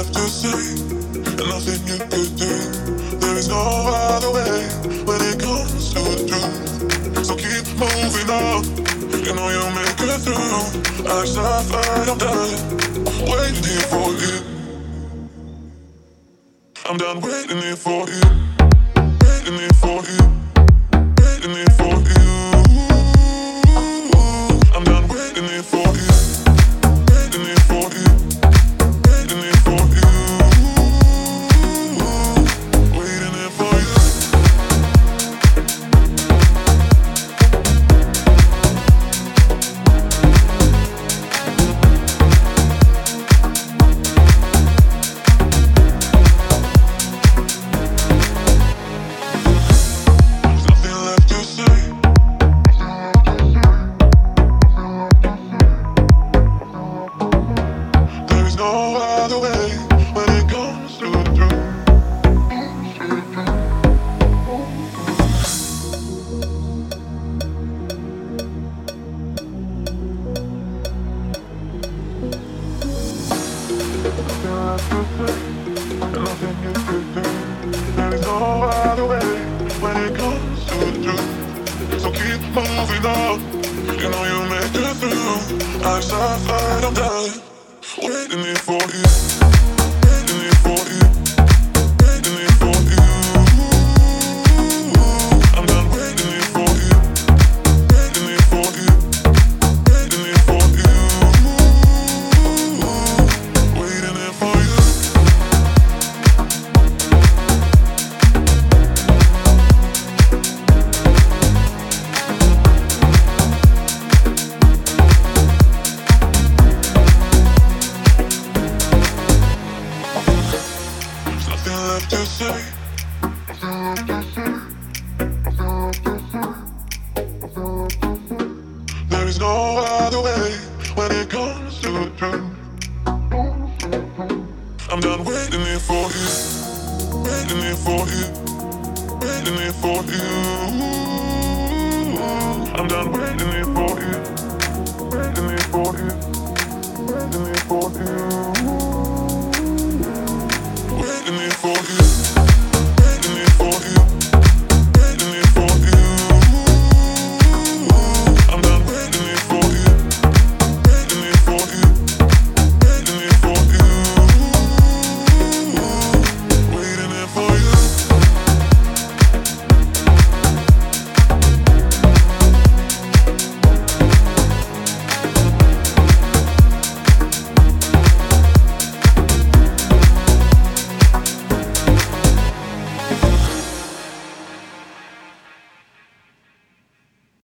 left to say, and nothing you could do. There is no other way when it comes to the truth. So keep moving on. You know you'll make it through. I suffered, I'm done waiting here for you. I'm done waiting here for you. Waiting here for you. Waiting here for you. I'm done waiting here for you. Waiting here for you. Waiting here for you. Waiting here for you. There's nothing left to say. There is no other way when it comes to the truth. Nothing you could do. There is no other way when it comes to the truth. So keep moving on. You know you'll make it through. I've suffered, I'm done waiting here for you. Waiting here for you. Waiting here for you. I'm done waiting here for you. Waiting here for you. Waiting here for you. Waiting here for you. There's nothing left to say. There is no other way when it comes to the truth. I'm done waiting here for you. Waiting here for you. Waiting here for you. I'm done waiting here.